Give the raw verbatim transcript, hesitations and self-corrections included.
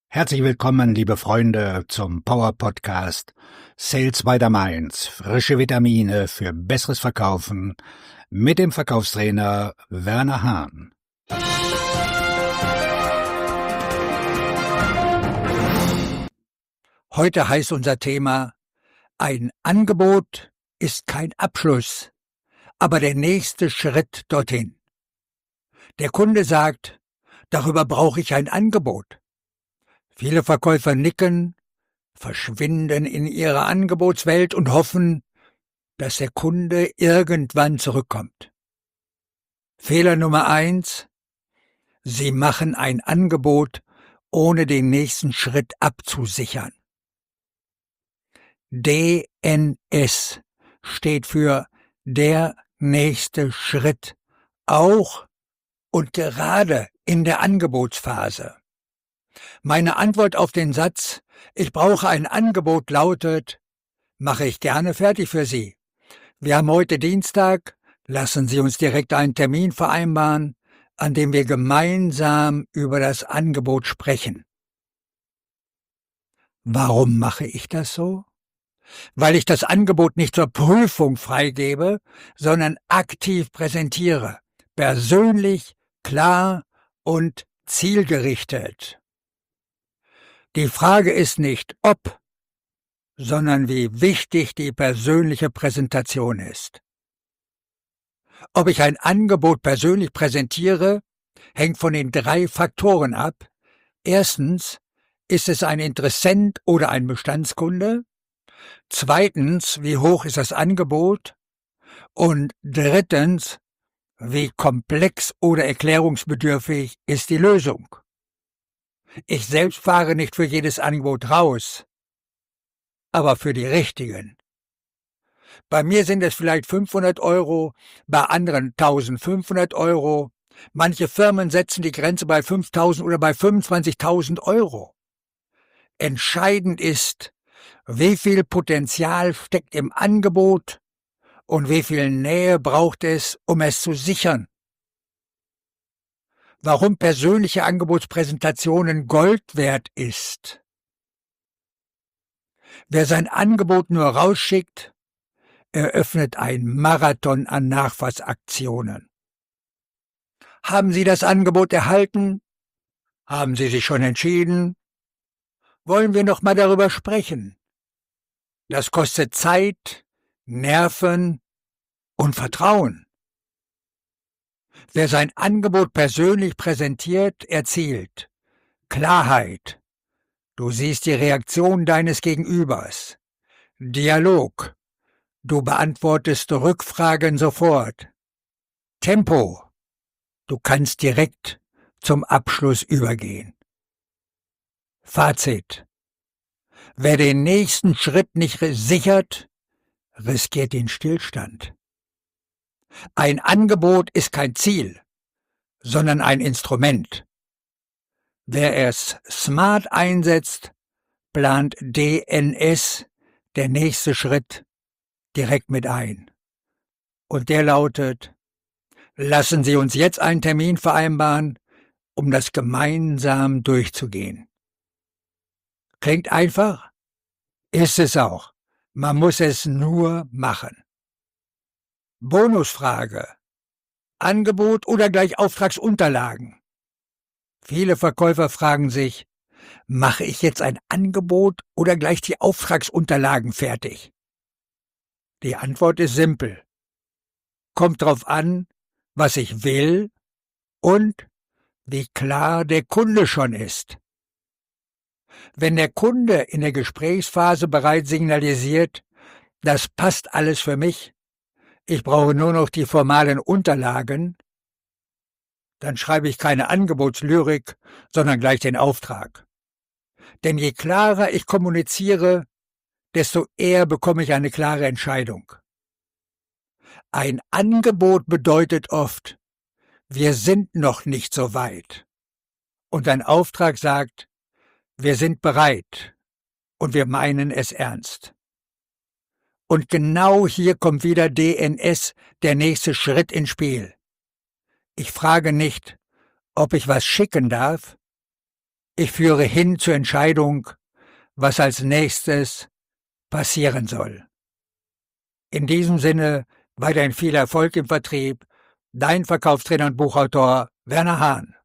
Herzlich willkommen, liebe Freunde, zum Power-Podcast Sales by the Mainz. Frische Vitamine für besseres Verkaufen mit dem Verkaufstrainer Werner Hahn. Heute heißt unser Thema: Ein Angebot ist kein Abschluss, aber der nächste Schritt dorthin. Der Kunde sagt, darüber brauche ich ein Angebot. Viele Verkäufer nicken, verschwinden in ihrer Angebotswelt und hoffen, dass der Kunde irgendwann zurückkommt. Fehler Nummer eins: Sie machen ein Angebot, ohne den nächsten Schritt abzusichern. D N S steht für der nächste Schritt, auch und gerade in der Angebotsphase. Meine Antwort auf den Satz, ich brauche ein Angebot, lautet: Mache ich gerne fertig für Sie. Wir haben heute Dienstag, lassen Sie uns direkt einen Termin vereinbaren, an dem wir gemeinsam über das Angebot sprechen. Warum mache ich das so? Weil ich das Angebot nicht zur Prüfung freigebe, sondern aktiv präsentiere, persönlich, klar und zielgerichtet. Die Frage ist nicht ob, sondern wie wichtig die persönliche Präsentation ist. Ob ich ein Angebot persönlich präsentiere, hängt von den drei Faktoren ab. Erstens, ist es ein Interessent oder ein Bestandskunde? Zweitens, wie hoch ist das Angebot? Und drittens, wie komplex oder erklärungsbedürftig ist die Lösung? Ich selbst fahre nicht für jedes Angebot raus, aber für die richtigen. Bei mir sind es vielleicht fünfhundert Euro, bei anderen eintausendfünfhundert Euro. Manche Firmen setzen die Grenze bei fünftausend oder bei fünfundzwanzigtausend Euro. Entscheidend ist, wie viel Potenzial steckt im Angebot und wie viel Nähe braucht es, um es zu sichern. Warum persönliche Angebotspräsentationen Gold wert ist. Wer sein Angebot nur rausschickt, eröffnet ein Marathon an Nachfassaktionen. Haben Sie das Angebot erhalten? Haben Sie sich schon entschieden? Wollen wir noch mal darüber sprechen? Das kostet Zeit, Nerven und Vertrauen. Wer sein Angebot persönlich präsentiert, erzielt Klarheit. Du siehst die Reaktion deines Gegenübers. Dialog. Du beantwortest Rückfragen sofort. Tempo. Du kannst direkt zum Abschluss übergehen. Fazit. Wer den nächsten Schritt nicht sichert, riskiert den Stillstand. Ein Angebot ist kein Ziel, sondern ein Instrument. Wer es smart einsetzt, plant D N S, der nächste Schritt, direkt mit ein. Und der lautet: Lassen Sie uns jetzt einen Termin vereinbaren, um das gemeinsam durchzugehen. Klingt einfach? Ist es auch. Man muss es nur machen. Bonusfrage: Angebot oder gleich Auftragsunterlagen? Viele Verkäufer fragen sich, mache ich jetzt ein Angebot oder gleich die Auftragsunterlagen fertig? Die Antwort ist simpel. Kommt drauf an, was ich will und wie klar der Kunde schon ist. Wenn der Kunde in der Gesprächsphase bereits signalisiert, das passt alles für mich, ich brauche nur noch die formalen Unterlagen, dann schreibe ich keine Angebotslyrik, sondern gleich den Auftrag. Denn je klarer ich kommuniziere, desto eher bekomme ich eine klare Entscheidung. Ein Angebot bedeutet oft, wir sind noch nicht so weit. Und ein Auftrag sagt, wir sind bereit und wir meinen es ernst. Und genau hier kommt wieder D N S, der nächste Schritt, ins Spiel. Ich frage nicht, ob ich was schicken darf. Ich führe hin zur Entscheidung, was als nächstes passieren soll. In diesem Sinne weiterhin viel Erfolg im Vertrieb. Dein Verkaufstrainer und Buchautor Werner Hahn.